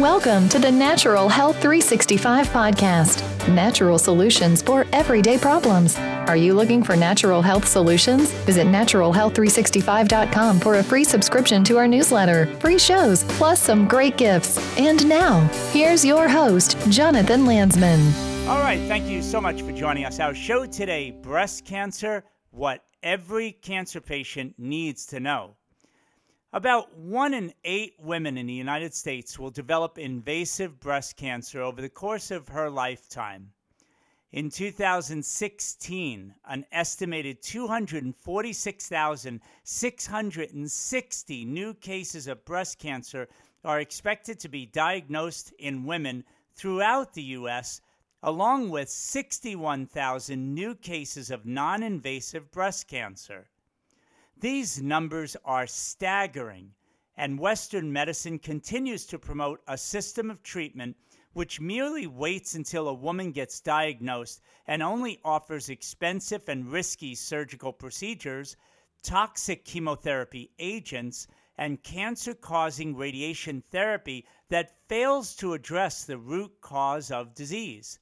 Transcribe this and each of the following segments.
Welcome to the Natural Health 365 podcast. Natural solutions for everyday problems. Are you looking for natural health solutions? Visit naturalhealth365.com for a free subscription to our newsletter, free shows, plus some great gifts. And now, here's your host, Jonathan Landsman. All right, thank you so much for joining us. Our show today, breast cancer, what every cancer patient needs to know. About 1 in 8 women in the United States will develop invasive breast cancer over the course of her lifetime. In 2016, an estimated 246,660 new cases of breast cancer are expected to be diagnosed in women throughout the U.S., along with 61,000 new cases of non-invasive breast cancer. These numbers are staggering, and Western medicine continues to promote a system of treatment which merely waits until a woman gets diagnosed and only offers expensive and risky surgical procedures, toxic chemotherapy agents, and cancer-causing radiation therapy that fails to address the root cause of disease.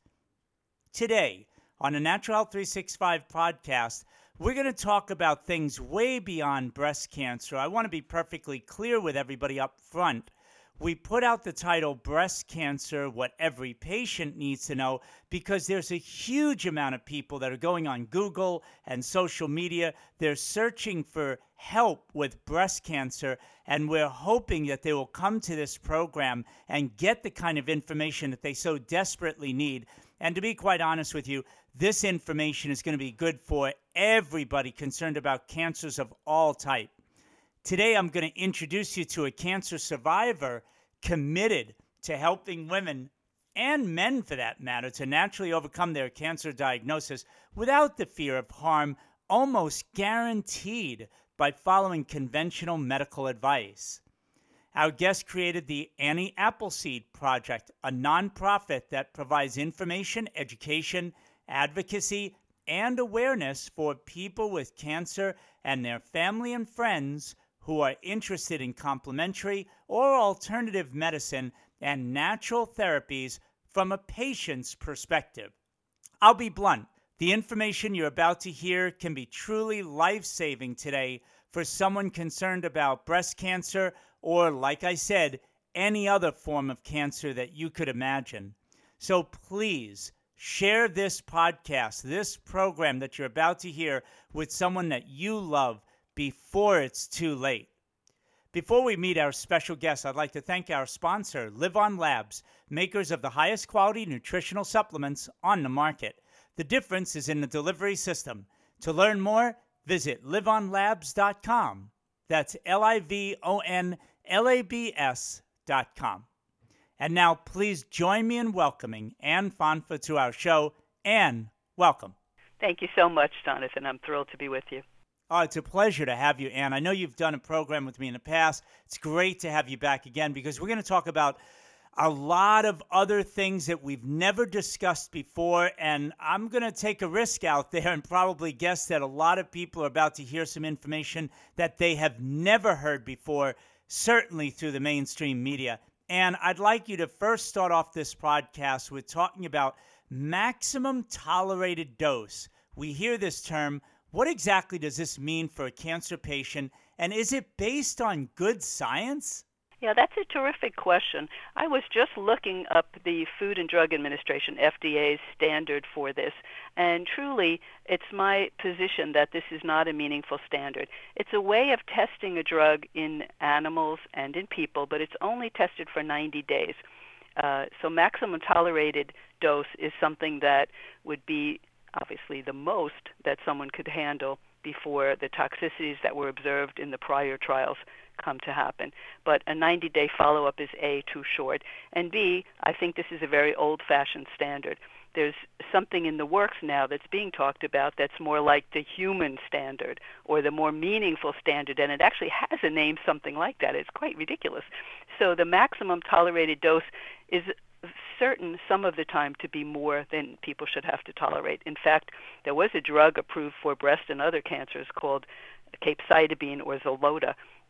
Today, on the Natural Health 365 podcast, we're going to talk about things way beyond breast cancer. I want to be perfectly clear with everybody up front. We put out the title Breast Cancer, What Every Patient Needs to Know, because there's a huge amount of people that are going on Google and social media. They're searching for help with breast cancer, and we're hoping that they will come to this program and get the kind of information that they so desperately need. And to be quite honest with you, this information is going to be good for everybody concerned about cancers of all type. Today, I'm going to introduce you to a cancer survivor committed to helping women and men, for that matter, to naturally overcome their cancer diagnosis without the fear of harm, almost guaranteed by following conventional medical advice. Our guest created the Annie Appleseed Project, a nonprofit that provides information, education, advocacy, and awareness for people with cancer and their family and friends who are interested in complementary or alternative medicine and natural therapies from a patient's perspective. I'll be blunt. The information you're about to hear can be truly life-saving today for someone concerned about breast cancer or, like I said, any other form of cancer that you could imagine. So please share this podcast, this program that you're about to hear with someone that you love before it's too late. Before we meet our special guest, I'd like to thank our sponsor, LivOn Labs, makers of the highest quality nutritional supplements on the market. The difference is in the delivery system. To learn more, visit livonlabs.com. That's LIVONLABS.com. And now, please join me in welcoming Anne Fonfa to our show. Anne, welcome. Thank you so much, Jonathan. I'm thrilled to be with you. Oh, it's a pleasure to have you, Anne. I know you've done a program with me in the past. It's great to have you back again because we're going to talk about a lot of other things that we've never discussed before, and I'm going to take a risk out there and probably guess that a lot of people are about to hear some information that they have never heard before, certainly through the mainstream media. And I'd like you to first start off this podcast with talking about maximum tolerated dose. We hear this term. What exactly does this mean for a cancer patient, and is it based on good science? Yeah, that's a terrific question. I was just looking up the Food and Drug Administration, FDA's standard for this, and truly it's my position that this is not a meaningful standard. It's a way of testing a drug in animals and in people, but it's only tested for 90 days. So maximum tolerated dose is something that would be obviously the most that someone could handle before the toxicities that were observed in the prior trials come to happen. But a 90-day follow-up is A, too short, and B, I think this is a very old-fashioned standard. There's something in the works now that's being talked about that's more like the human standard or the more meaningful standard, and it actually has a name something like that. It's quite ridiculous. So the maximum tolerated dose is certain some of the time to be more than people should have to tolerate. In fact, there was a drug approved for breast and other cancers called capecitabine or Xeloda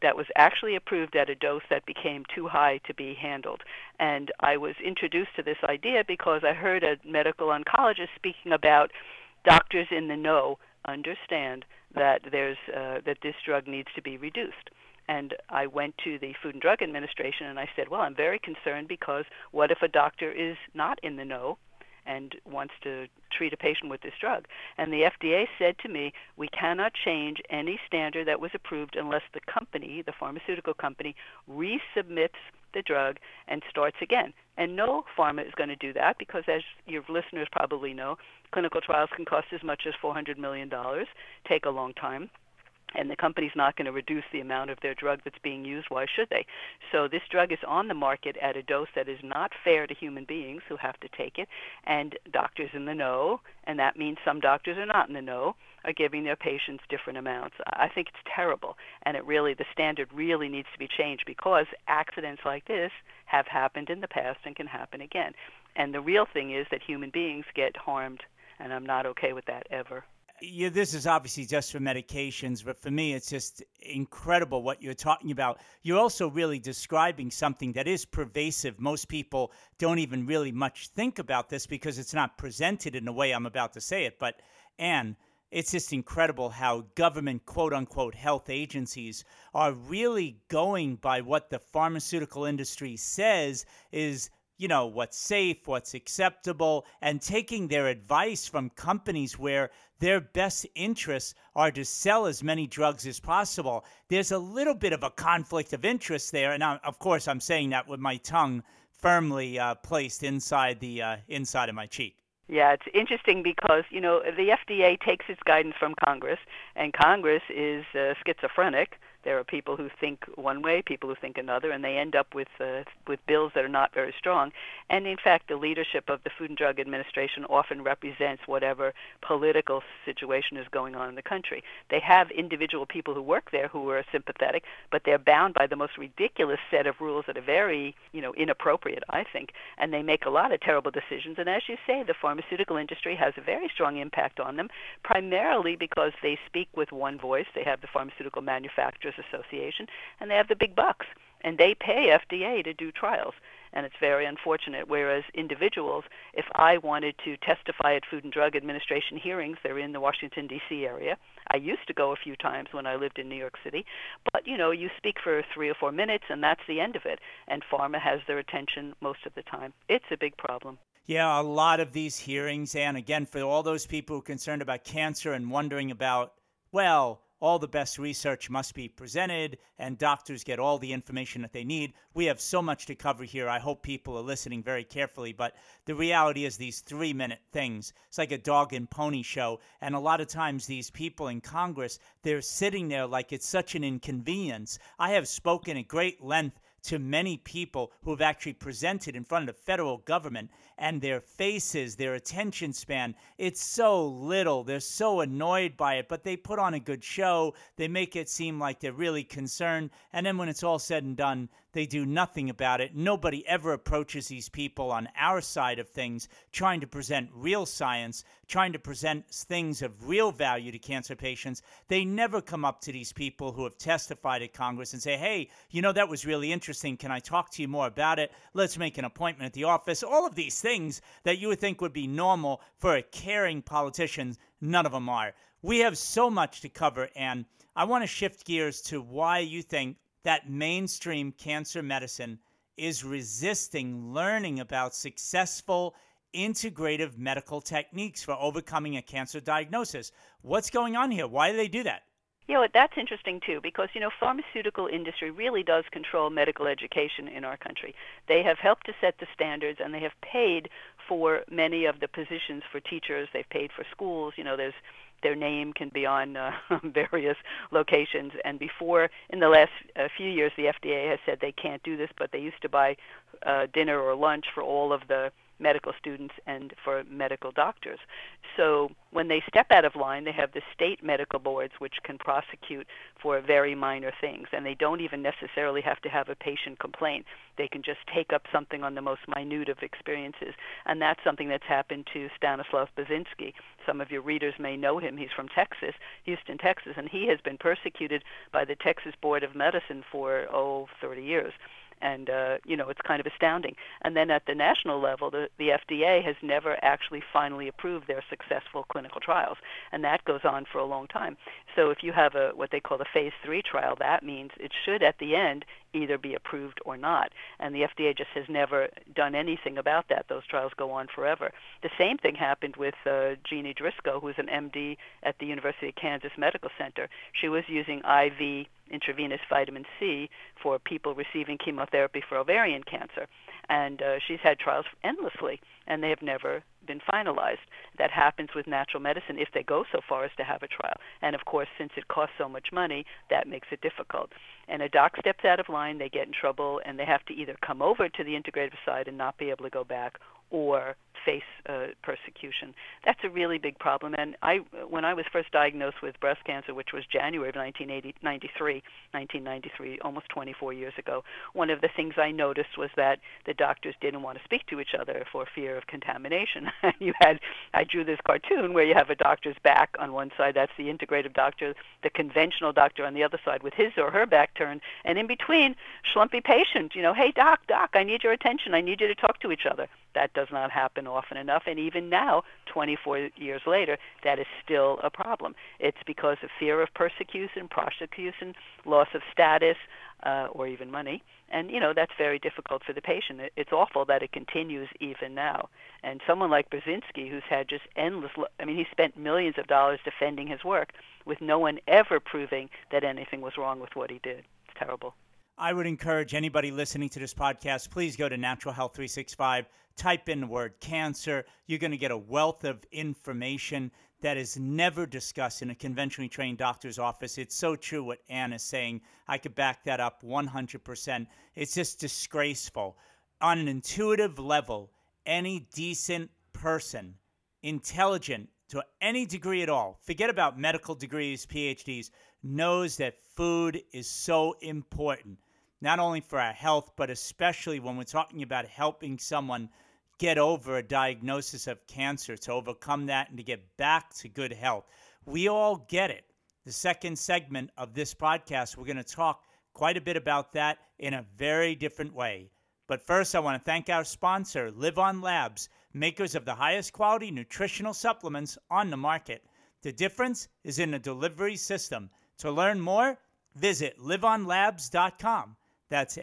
that was actually approved at a dose that became too high to be handled. And I was introduced to this idea because I heard a medical oncologist speaking about doctors in the know understand that that this drug needs to be reduced. And I went to the Food and Drug Administration and I said, well, I'm very concerned because what if a doctor is not in the know and wants to treat a patient with this drug? And the FDA said to me, we cannot change any standard that was approved unless the company, the pharmaceutical company, resubmits the drug and starts again. And no pharma is going to do that because, as your listeners probably know, clinical trials can cost as much as $400 million, take a long time. And the company's not going to reduce the amount of their drug that's being used. Why should they? So this drug is on the market at a dose that is not fair to human beings who have to take it. And doctors in the know, and that means some doctors are not in the know, are giving their patients different amounts. I think it's terrible. And the standard really needs to be changed because accidents like this have happened in the past and can happen again. And the real thing is that human beings get harmed, and I'm not okay with that ever. Yeah, this is obviously just for medications, but for me, it's just incredible what you're talking about. You're also really describing something that is pervasive. Most people don't even really much think about this because it's not presented in the way I'm about to say it. But, Ann, it's just incredible how government, quote-unquote, health agencies are really going by what the pharmaceutical industry says is what's safe, what's acceptable, and taking their advice from companies where their best interests are to sell as many drugs as possible. There's a little bit of a conflict of interest there, and of course I'm saying that with my tongue firmly placed inside of my cheek. Yeah, it's interesting because, the FDA takes its guidance from Congress, and Congress is schizophrenic. There are people who think one way, people who think another, and they end up with bills that are not very strong. And in fact, the leadership of the Food and Drug Administration often represents whatever political situation is going on in the country. They have individual people who work there who are sympathetic, but they're bound by the most ridiculous set of rules that are very, inappropriate, I think. And they make a lot of terrible decisions. And as you say, the pharmaceutical industry has a very strong impact on them, primarily because they speak with one voice. They have the Pharmaceutical Manufacturers Association, and they have the big bucks, and they pay FDA to do trials. And it's very unfortunate, whereas individuals, if I wanted to testify at Food and Drug Administration hearings, they're in the Washington, D.C. area. I used to go a few times when I lived in New York City. But, you speak for 3 or 4 minutes, and that's the end of it. And pharma has their attention most of the time. It's a big problem. Yeah, a lot of these hearings, and again, for all those people who are concerned about cancer and wondering about, all the best research must be presented and doctors get all the information that they need. We have so much to cover here. I hope people are listening very carefully. But the reality is these 3-minute things, it's like a dog and pony show. And a lot of times these people in Congress, they're sitting there like it's such an inconvenience. I have spoken at great length to many people who have actually presented in front of the federal government, and their faces, their attention span, it's so little. They're so annoyed by it, but they put on a good show. They make it seem like they're really concerned, and then when it's all said and done, they do nothing about it. Nobody ever approaches these people on our side of things trying to present real science, trying to present things of real value to cancer patients. They never come up to these people who have testified at Congress and say, hey, that was really interesting. Can I talk to you more about it? Let's make an appointment at the office. All of these things that you would think would be normal for a caring politician, none of them are. We have so much to cover, and I want to shift gears to why you think that mainstream cancer medicine is resisting learning about successful integrative medical techniques for overcoming a cancer diagnosis. What's going on here? Why do they do that? That's interesting, too, because, pharmaceutical industry really does control medical education in our country. They have helped to set the standards, and they have paid for many of the positions for teachers. They've paid for schools. Their name can be on various locations. And before, in the last few years, the FDA has said they can't do this, but they used to buy dinner or lunch for all of the medical students and for medical doctors. So when they step out of line, they have the state medical boards which can prosecute for very minor things, and they don't even necessarily have to have a patient complaint. They can just take up something on the most minute of experiences, and that's something that's happened to Stanislav Burzynski. Some of your readers may know him. He's from Texas, Houston, Texas, and he has been persecuted by the Texas Board of Medicine for 30 years. And, it's kind of astounding. And then at the national level, the FDA has never actually finally approved their successful clinical trials. And that goes on for a long time. So if you have what they call a phase 3 trial, that means it should, at the end, either be approved or not. And the FDA just has never done anything about that. Those trials go on forever. The same thing happened with Jeannie Driscoll, who's an MD at the University of Kansas Medical Center. She was using IV intravenous vitamin C for people receiving chemotherapy for ovarian cancer. And she's had trials endlessly, and they have never been finalized. That happens with natural medicine if they go so far as to have a trial. And, of course, since it costs so much money, that makes it difficult. And a doc steps out of line, they get in trouble, and they have to either come over to the integrative side and not be able to go back or face persecution. That's a really big problem. And when I was first diagnosed with breast cancer, which was January of 1993, almost 24 years ago, one of the things I noticed was that the doctors didn't want to speak to each other for fear of contamination. I drew this cartoon where you have a doctor's back on one side, that's the integrative doctor, the conventional doctor on the other side with his or her back turned, and in between, schlumpy patient, hey, doc, I need your attention, I need you to talk to each other. That does not happen often enough, and even now, 24 years later, that is still a problem. It's because of fear of persecution, prosecution, loss of status, or even money, and that's very difficult for the patient. It's awful that it continues even now. And someone like Burzynski, who's had just he spent millions of dollars defending his work with no one ever proving that anything was wrong with what he did. It's terrible. I would encourage anybody listening to this podcast, please go to Natural Health 365, type in the word cancer. You're going to get a wealth of information that is never discussed in a conventionally trained doctor's office. It's so true what Ann is saying. I could back that up 100%. It's just disgraceful. On an intuitive level, any decent person, intelligent to any degree at all, forget about medical degrees, PhDs, knows that food is so important, not only for our health, but especially when we're talking about helping someone get over a diagnosis of cancer, to overcome that and to get back to good health. We all get it. The second segment of this podcast, we're going to talk quite a bit about that in a very different way. But first, I want to thank our sponsor, Live On Labs, makers of the highest quality nutritional supplements on the market. The difference is in the delivery system. To learn more, visit liveonlabs.com. That's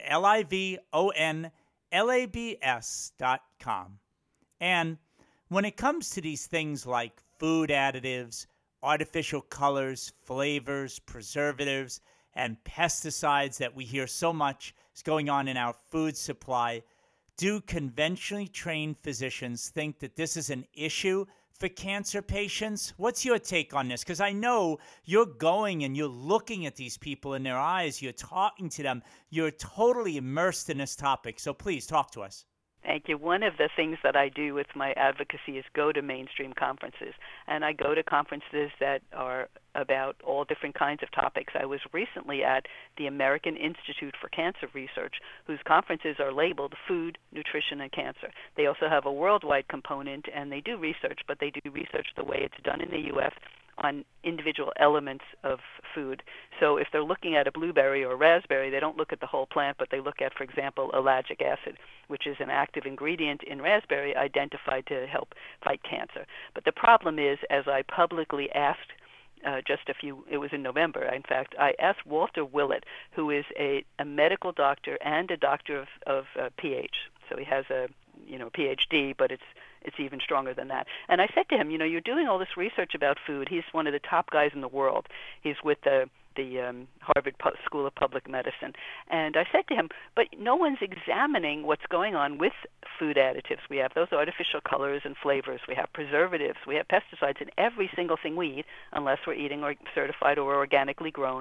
LIVONLABS.com. And when it comes to these things like food additives, artificial colors, flavors, preservatives, and pesticides that we hear so much is going on in our food supply, do conventionally trained physicians think that this is an issue for cancer patients? What's your take on this? Because I know you're going and you're looking at these people in their eyes, you're talking to them, you're totally immersed in this topic. So please talk to us. Thank you. One of the things that I do with my advocacy is go to mainstream conferences. And I go to conferences that are about all different kinds of topics. I was recently at the American Institute for Cancer Research, whose conferences are labeled Food, Nutrition, and Cancer. They also have a worldwide component, and they do research, but they do research the way it's done in the U.S. on individual elements of food. So if they're looking at a blueberry or raspberry, they don't look at the whole plant, but they look at, for example, ellagic acid, which is an active ingredient in raspberry identified to help fight cancer. But the problem is, as I publicly asked it was in November, in fact, I asked Walter Willett, who is a medical doctor and a doctor of PH. So he has a PhD, but it's even stronger than that. And I said to him, you're doing all this research about food. He's one of the top guys in the world. He's with the Harvard School of Public Medicine. And I said to him, but no one's examining what's going on with food additives. We have those artificial colors and flavors. We have preservatives. We have pesticides in every single thing we eat, unless we're eating or certified or organically grown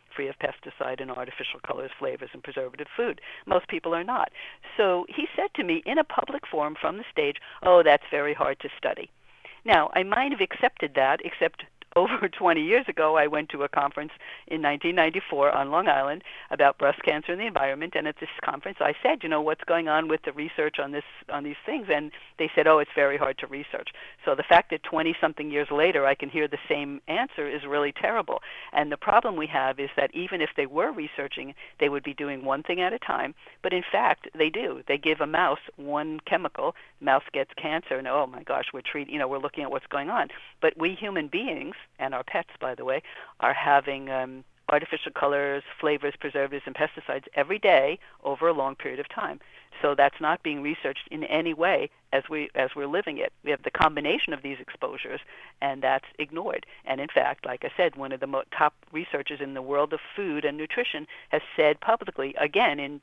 free of pesticide and artificial colors, flavors, and preservative food. Most people are not. So he said to me in a public forum from the stage, "Oh, that's very hard to study." Now, I might have accepted that, except over 20 years ago, I went to a conference in 1994 on Long Island about breast cancer and the environment. And at this conference, I said, what's going on with the research on these things? And they said, oh, it's very hard to research. So the fact that 20-something years later I can hear the same answer is really terrible. And the problem we have is that even if they were researching, they would be doing one thing at a time. But in fact, they do. They give a mouse one chemical, mouse gets cancer, and oh my gosh, we're looking at what's going on. But we human beings, and our pets, by the way, are having artificial colors, flavors, preservatives, and pesticides every day over a long period of time. So that's not being researched in any way as we're living it. We have the combination of these exposures, and that's ignored. And in fact, like I said, one of the top researchers in the world of food and nutrition has said publicly, again in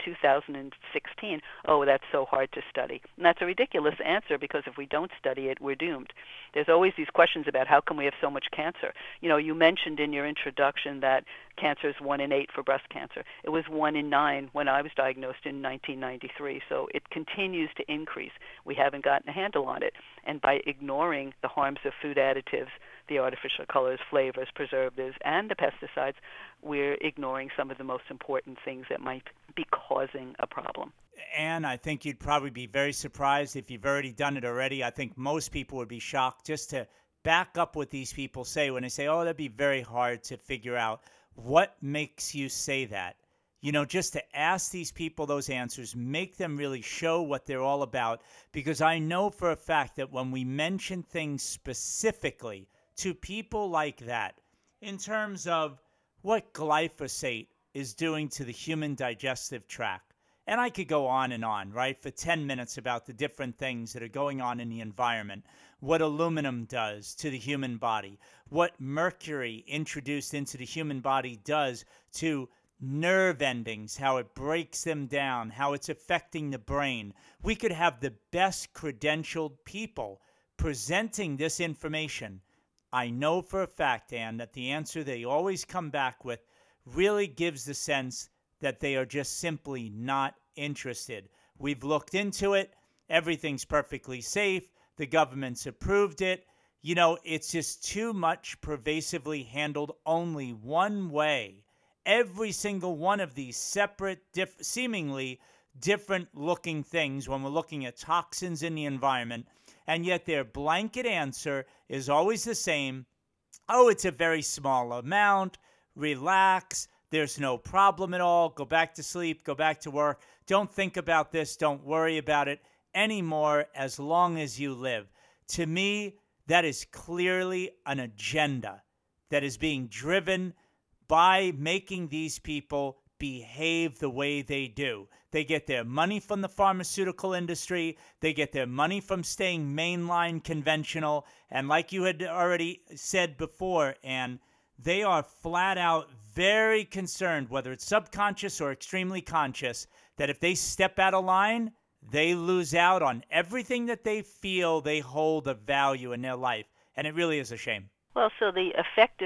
2016, oh, that's so hard to study. And that's a ridiculous answer, because if we don't study it, we're doomed. There's always these questions about how come we have so much cancer. You mentioned in your introduction that cancer is 1 in 8 for breast cancer. It was 1 in 9 when I was diagnosed in 1993. So it continues to increase. We haven't gotten a handle on it. And by ignoring the harms of food additives, the artificial colors, flavors, preservatives, and the pesticides, we're ignoring some of the most important things that might be causing a problem. And I think you'd probably be very surprised if you've already done it already. I think most people would be shocked just to back up what these people say when they say, oh, that'd be very hard to figure out. What makes you say that? Just to ask these people those answers, make them really show what they're all about. Because I know for a fact that when we mention things specifically to people like that, in terms of what glyphosate is doing to the human digestive tract, and I could go on and on, right, for 10 minutes about the different things that are going on in the environment, what aluminum does to the human body, what mercury introduced into the human body does to nerve endings, how it breaks them down, how it's affecting the brain. We could have the best credentialed people presenting this information. I know for a fact, Ann, that the answer they always come back with really gives the sense that they are just simply not interested. We've looked into it. Everything's perfectly safe. The government's approved it. It's just too much pervasively handled only one way. Every single one of these separate, seemingly different looking things when we're looking at toxins in the environment, and yet their blanket answer is always the same. Oh, it's a very small amount. Relax. There's no problem at all. Go back to sleep. Go back to work. Don't think about this. Don't worry about it anymore as long as you live. To me, that is clearly an agenda that is being driven by making these people behave the way they do. They get their money from the pharmaceutical industry. They get their money from staying mainline conventional. And like you had already said before, Ann, they are flat out very concerned, whether it's subconscious or extremely conscious, that if they step out of line, they lose out on everything that they feel they hold of value in their life. And it really is a shame. Well, so the effect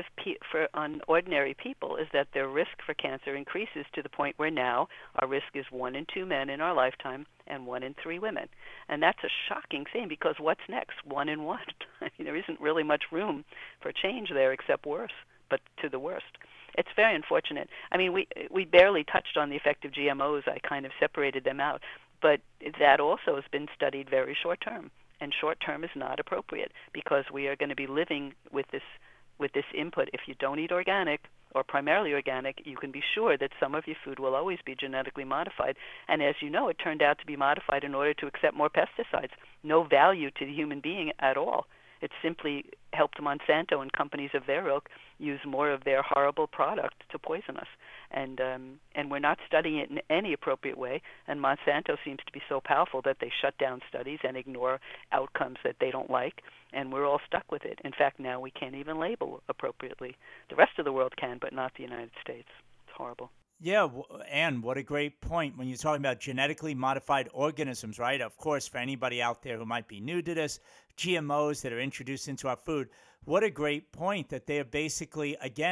on ordinary people is that their risk for cancer increases to the point where now our risk is 1 in 2 men in our lifetime and 1 in 3 women. And that's a shocking thing, because what's next? 1 in 1. There isn't really much room for change there except worse, but to the worst. It's very unfortunate. We barely touched on the effect of GMOs. I kind of separated them out. But that also has been studied very short term. And short term is not appropriate, because we are going to be living with this input. If you don't eat organic, or primarily organic, you can be sure that some of your food will always be genetically modified. And as you know, it turned out to be modified in order to accept more pesticides. No value to the human being at all. It simply helped Monsanto and companies of their ilk use more of their horrible product to poison us. And we're not studying it in any appropriate way. And Monsanto seems to be so powerful that they shut down studies and ignore outcomes that they don't like. And we're all stuck with it. In fact, now we can't even label appropriately. The rest of the world can, but not the United States. It's horrible. Yeah, Ann, what a great point when you're talking about genetically modified organisms, right? Of course, for anybody out there who might be new to this, GMOs that are introduced into our food, what a great point that they are basically, again,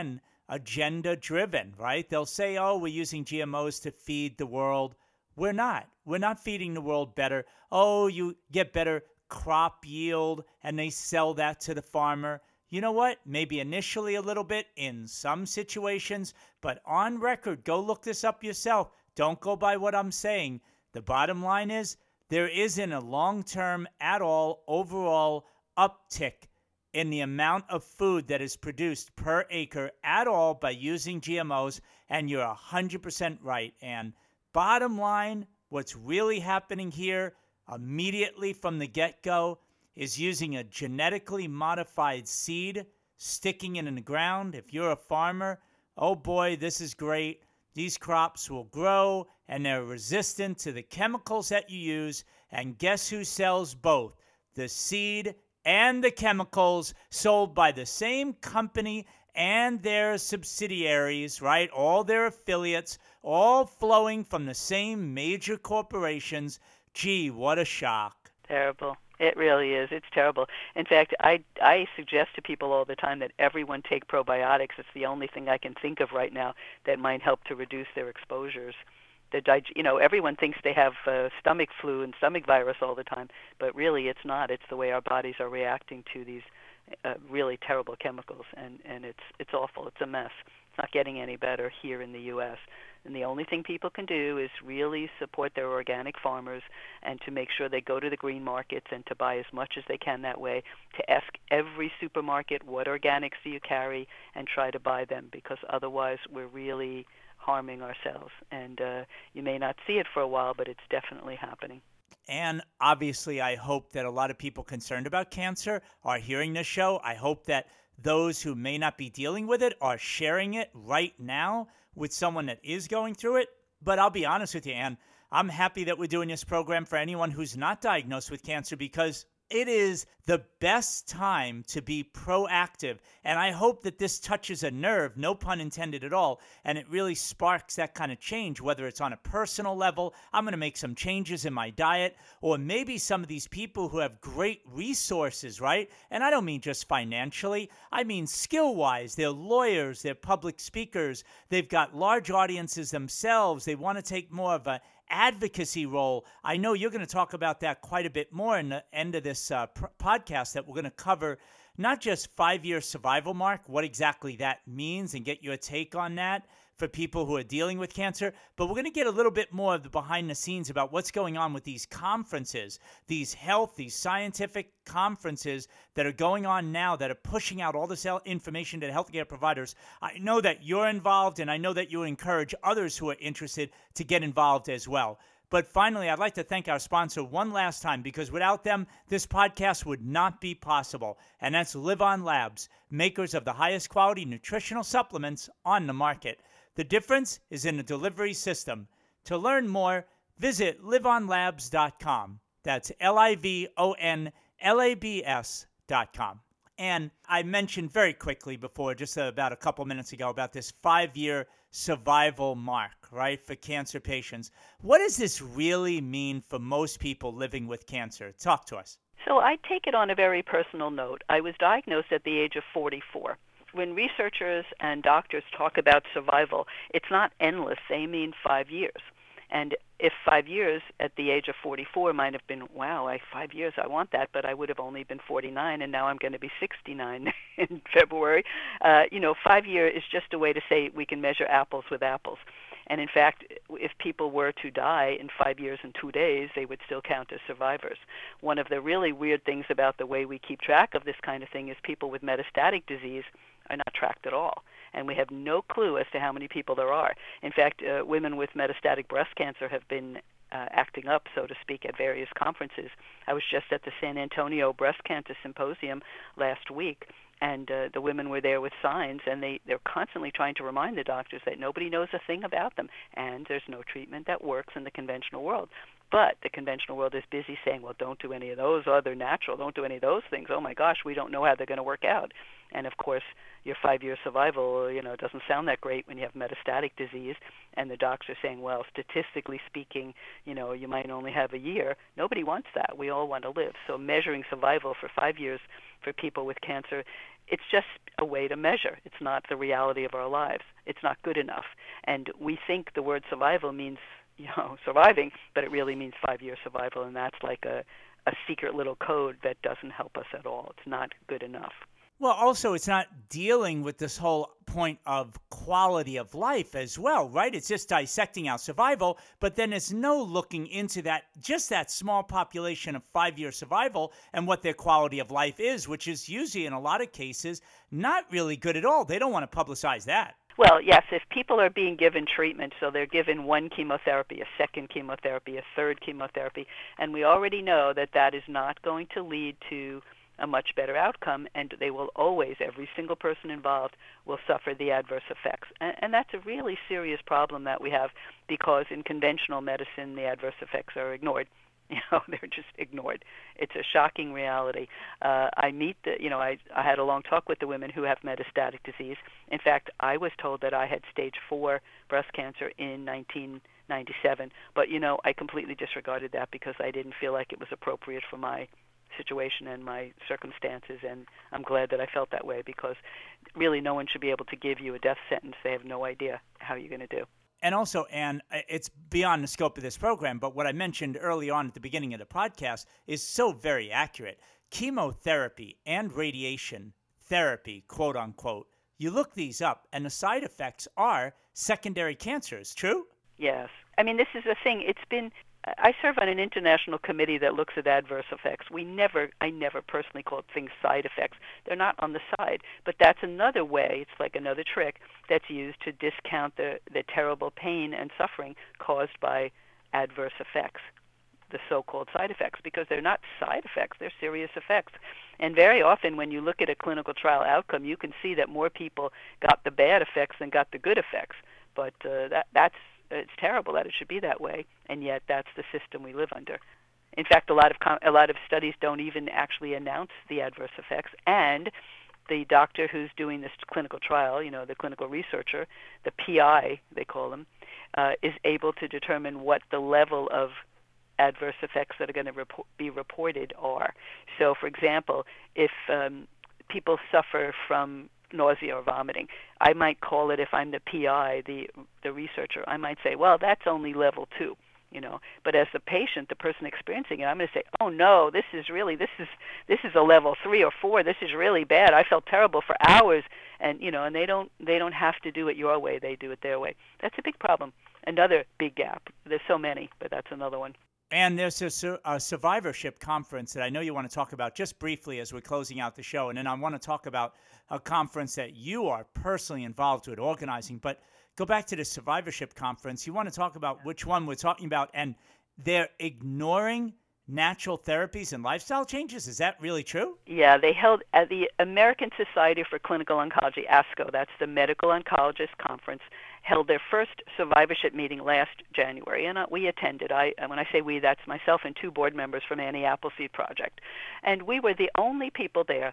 agenda driven, right? They'll say, oh, we're using GMOs to feed the world. We're not. We're not feeding the world better. Oh, you get better crop yield and they sell that to the farmer. You know what? Maybe initially a little bit in some situations, but on record, go look this up yourself. Don't go by what I'm saying. The bottom line is there isn't a long-term at all overall uptick in the amount of food that is produced per acre at all by using GMOs, and you're 100% right. And bottom line, what's really happening here immediately from the get-go is using a genetically modified seed, sticking it in the ground. If you're a farmer, oh boy, this is great. These crops will grow and they're resistant to the chemicals that you use. And guess who sells both? The seed and the chemicals, sold by the same company and their subsidiaries, right? All their affiliates, all flowing from the same major corporations. Gee, what a shock. Terrible. It really is. It's terrible. In fact, I suggest to people all the time that everyone take probiotics. It's the only thing I can think of right now that might help to reduce their exposures. Everyone thinks they have stomach flu and stomach virus all the time, but really it's not. It's the way our bodies are reacting to these really terrible chemicals, and it's awful. It's a mess. It's not getting any better here in the U.S. And the only thing people can do is really support their organic farmers and to make sure they go to the green markets and to buy as much as they can that way, to ask every supermarket, what organics do you carry, and try to buy them, because otherwise we're really harming ourselves. And you may not see it for a while, but it's definitely happening. And obviously, I hope that a lot of people concerned about cancer are hearing this show. I hope that those who may not be dealing with it are sharing it right now with someone that is going through it. But I'll be honest with you, Ann, I'm happy that we're doing this program for anyone who's not diagnosed with cancer, because it is the best time to be proactive. And I hope that this touches a nerve, no pun intended at all, and it really sparks that kind of change, whether it's on a personal level, I'm going to make some changes in my diet, or maybe some of these people who have great resources, right? And I don't mean just financially. I mean skill-wise. They're lawyers, they're public speakers, they've got large audiences themselves. They want to take more of a advocacy role. I know you're going to talk about that quite a bit more in the end of this podcast, that we're going to cover not just 5-year survival mark, what exactly that means, and get your take on that for people who are dealing with cancer, but we're going to get a little bit more of the behind the scenes about what's going on with these conferences, these scientific conferences that are going on now that are pushing out all this information to healthcare providers. I know that you're involved, and I know that you encourage others who are interested to get involved as well. But finally, I'd like to thank our sponsor one last time, because without them, this podcast would not be possible. And that's Live On Labs, makers of the highest quality nutritional supplements on the market. The difference is in the delivery system. To learn more, visit liveonlabs.com. That's LIVONLABS.com. And I mentioned very quickly before, just about a couple minutes ago, about this 5-year survival mark, right, for cancer patients. What does this really mean for most people living with cancer? Talk to us. So I take it on a very personal note. I was diagnosed at the age of 44. When researchers and doctors talk about survival, it's not endless. They mean 5 years. And if 5 years at the age of 44 might have been, wow, 5 years, I want that, but I would have only been 49, and now I'm going to be 69 in February. 5 year is just a way to say we can measure apples with apples. And in fact, if people were to die in 5 years and 2 days, they would still count as survivors. One of the really weird things about the way we keep track of this kind of thing is people with metastatic disease are not tracked at all. And we have no clue as to how many people there are. In fact, women with metastatic breast cancer have been acting up, so to speak, at various conferences. I was just at the San Antonio Breast Cancer Symposium last week, and the women were there with signs, and they're constantly trying to remind the doctors that nobody knows a thing about them, and there's no treatment that works in the conventional world. But the conventional world is busy saying, well, don't do any of those, or they're natural, don't do any of those things. Oh, my gosh, we don't know how they're going to work out. And, of course, your 5-year survival, doesn't sound that great when you have metastatic disease, and the doctors are saying, well, statistically speaking, you might only have a year. Nobody wants that. We all want to live. So measuring survival for 5 years for people with cancer it's just a way to measure. It's not the reality of our lives. It's not good enough. And we think the word survival means, surviving, but it really means 5-year survival, and that's like a secret little code that doesn't help us at all. It's not good enough. Well, also, it's not dealing with this whole point of quality of life as well, right? It's just dissecting out survival, but then it's no looking into just that small population of 5-year survival and what their quality of life is, which is usually, in a lot of cases, not really good at all. They don't want to publicize that. Well, yes, if people are being given treatment, so they're given one chemotherapy, a second chemotherapy, a third chemotherapy, and we already know that that is not going to lead to a much better outcome, and they will always, every single person involved will suffer the adverse effects. And that's a really serious problem that we have, because in conventional medicine, the adverse effects are ignored. They're just ignored. It's a shocking reality. I had a long talk with the women who have metastatic disease. In fact, I was told that I had stage 4 breast cancer in 1997, but I completely disregarded that because I didn't feel like it was appropriate for my situation and my circumstances, and I'm glad that I felt that way, because really no one should be able to give you a death sentence. They have no idea how you're going to do. And also, Ann, it's beyond the scope of this program, but what I mentioned early on at the beginning of the podcast is so very accurate. Chemotherapy and radiation therapy, quote unquote, you look these up, and the side effects are secondary cancers, true? Yes. I mean, this is the thing. I serve on an international committee that looks at adverse effects. I never personally call things side effects. They're not on the side. But that's another way, it's like another trick that's used to discount the terrible pain and suffering caused by adverse effects, the so-called side effects, because they're not side effects, they're serious effects. And very often when you look at a clinical trial outcome, you can see that more people got the bad effects than got the good effects. But it's terrible that it should be that way, and yet that's the system we live under. In fact, a lot of studies don't even actually announce the adverse effects, and the doctor who's doing this clinical trial, the clinical researcher, the PI, they call them, is able to determine what the level of adverse effects that are going to be reported are. So, for example, if people suffer from nausea or vomiting, I might call it, if I'm the PI, the researcher, I might say, well, that's only level 2, But as the patient, the person experiencing it, I'm going to say, oh no, this is a level 3 or 4. This is really bad. I felt terrible for hours, and and they don't have to do it your way. They do it their way. That's a big problem. Another big gap. There's so many, but that's another one. And there's a survivorship conference that I know you want to talk about just briefly as we're closing out the show. And then I want to talk about a conference that you are personally involved with organizing. But go back to the survivorship conference. You want to talk about which one we're talking about. And they're ignoring natural therapies and lifestyle changes. Is that really true? Yeah, they held at the American Society for Clinical Oncology, ASCO, that's the Medical Oncologist Conference, held their first survivorship meeting last January, and we attended. When I say we, that's myself and 2 board members from Annie Appleseed Project. And we were the only people there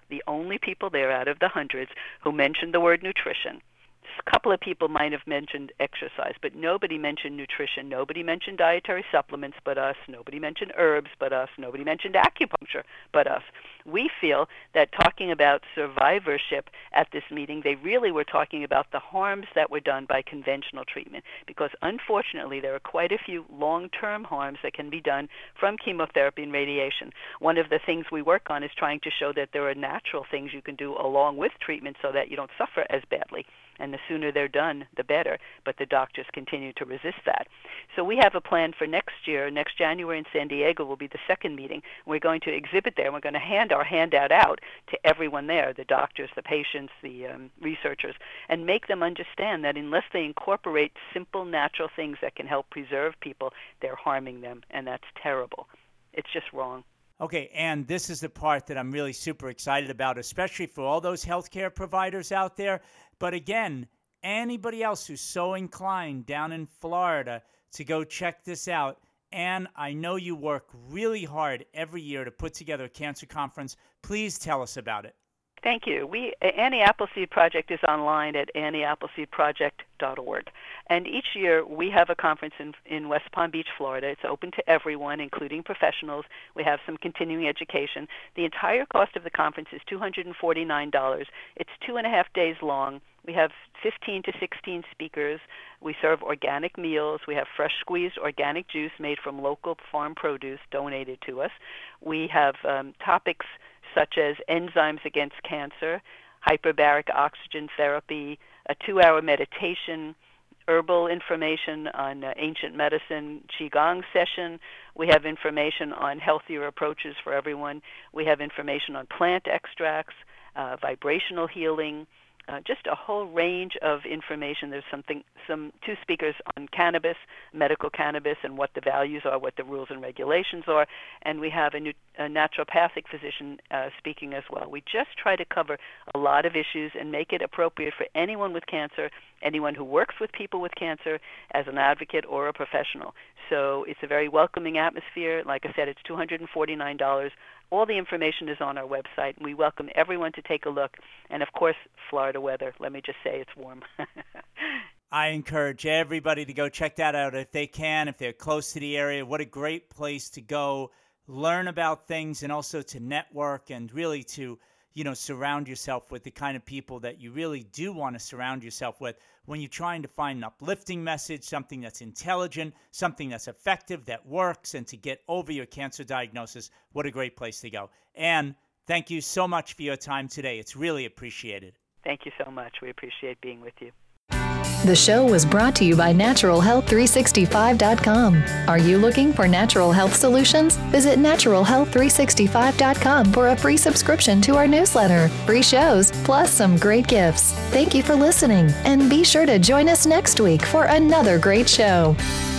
out of the hundreds who mentioned the word nutrition. A couple of people might have mentioned exercise, but nobody mentioned nutrition. Nobody mentioned dietary supplements but us. Nobody mentioned herbs but us. Nobody mentioned acupuncture but us. We feel that talking about survivorship at this meeting, they really were talking about the harms that were done by conventional treatment, because unfortunately there are quite a few long-term harms that can be done from chemotherapy and radiation. One of the things we work on is trying to show that there are natural things you can do along with treatment so that you don't suffer as badly. And the sooner they're done, the better. But the doctors continue to resist that. So we have a plan for next year. Next January in San Diego will be the second meeting. We're going to exhibit there. We're going to hand our handout out to everyone there, the doctors, the patients, the researchers, and make them understand that unless they incorporate simple natural things that can help preserve people, they're harming them. And that's terrible. It's just wrong. Okay, and this is the part that I'm really super excited about, especially for all those healthcare providers out there. But again, anybody else who's so inclined down in Florida to go check this out, and I know you work really hard every year to put together a cancer conference. Please tell us about it. Thank you. Annie Appleseed Project is online at annieappleseedproject.com. naturalhealth365.org. And each year we have a conference in West Palm Beach, Florida. It's open to everyone, including professionals. We have some continuing education. The entire cost of the conference is $249. It's 2.5 days long. We have 15 to 16 speakers. We serve organic meals. We have fresh squeezed organic juice made from local farm produce donated to us. We have topics such as enzymes against cancer, hyperbaric oxygen therapy, a 2-hour meditation, herbal information on ancient medicine, Qigong session. We have information on healthier approaches for everyone. We have information on plant extracts, vibrational healing, just a whole range of information. There's two speakers on cannabis, medical cannabis, and what the values are, what the rules and regulations are, and we have a naturopathic physician speaking as well. We just try to cover a lot of issues and make it appropriate for anyone with cancer, anyone who works with people with cancer as an advocate or a professional. So it's a very welcoming atmosphere. Like I said, it's $249. All the information is on our website, and we welcome everyone to take a look. And, of course, Florida weather. Let me just say it's warm. I encourage everybody to go check that out if they can, if they're close to the area. What a great place to go, learn about things, and also to network and really to, surround yourself with the kind of people that you really do want to surround yourself with when you're trying to find an uplifting message, something that's intelligent, something that's effective, that works, and to get over your cancer diagnosis. What a great place to go. Anne, thank you so much for your time today. It's really appreciated. Thank you so much. We appreciate being with you. The show was brought to you by naturalhealth365.com. Are you looking for natural health solutions? Visit naturalhealth365.com for a free subscription to our newsletter, free shows, plus some great gifts. Thank you for listening, and be sure to join us next week for another great show.